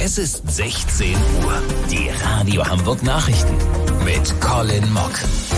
Es ist 16 Uhr. Die Radio Hamburg Nachrichten mit Colin Mock.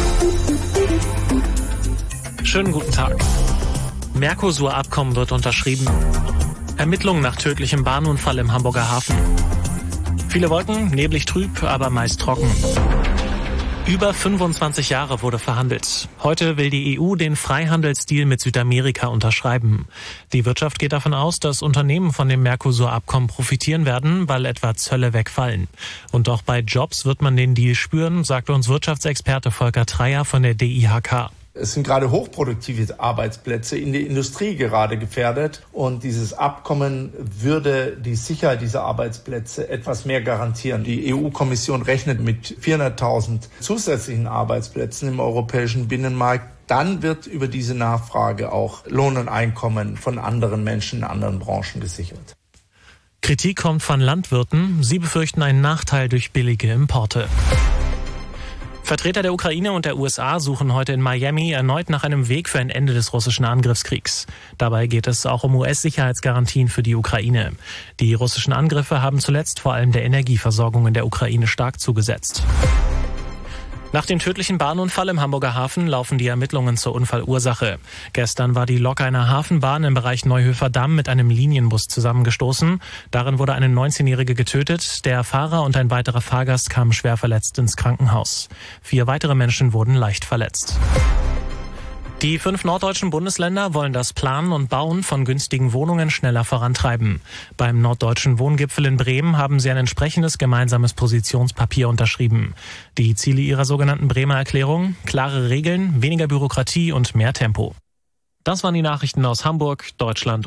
Schönen guten Tag. Mercosur-Abkommen wird unterschrieben. Ermittlungen nach tödlichem Bahnunfall im Hamburger Hafen. Viele Wolken, neblig trüb, aber meist trocken. Über 25 Jahre wurde verhandelt. Heute will die EU den Freihandelsdeal mit Südamerika unterschreiben. Die Wirtschaft geht davon aus, dass Unternehmen von dem Mercosur-Abkommen profitieren werden, weil etwa Zölle wegfallen. Und auch bei Jobs wird man den Deal spüren, sagt uns Wirtschaftsexperte Volker Treier von der DIHK. Es sind gerade hochproduktive Arbeitsplätze in der Industrie gerade gefährdet. Und dieses Abkommen würde die Sicherheit dieser Arbeitsplätze etwas mehr garantieren. Die EU-Kommission rechnet mit 400.000 zusätzlichen Arbeitsplätzen im europäischen Binnenmarkt. Dann wird über diese Nachfrage auch Lohn und Einkommen von anderen Menschen in anderen Branchen gesichert. Kritik kommt von Landwirten. Sie befürchten einen Nachteil durch billige Importe. Vertreter der Ukraine und der USA suchen heute in Miami erneut nach einem Weg für ein Ende des russischen Angriffskriegs. Dabei geht es auch um US-Sicherheitsgarantien für die Ukraine. Die russischen Angriffe haben zuletzt vor allem der Energieversorgung in der Ukraine stark zugesetzt. Nach dem tödlichen Bahnunfall im Hamburger Hafen laufen die Ermittlungen zur Unfallursache. Gestern war die Lok einer Hafenbahn im Bereich Neuhöfer Damm mit einem Linienbus zusammengestoßen. Darin wurde eine 19-Jährige getötet. Der Fahrer und ein weiterer Fahrgast kamen schwer verletzt ins Krankenhaus. 4 weitere Menschen wurden leicht verletzt. Die 5 norddeutschen Bundesländer wollen das Planen und Bauen von günstigen Wohnungen schneller vorantreiben. Beim Norddeutschen Wohngipfel in Bremen haben sie ein entsprechendes gemeinsames Positionspapier unterschrieben. Die Ziele ihrer sogenannten Bremer Erklärung: klare Regeln, weniger Bürokratie und mehr Tempo. Das waren die Nachrichten aus Hamburg, Deutschland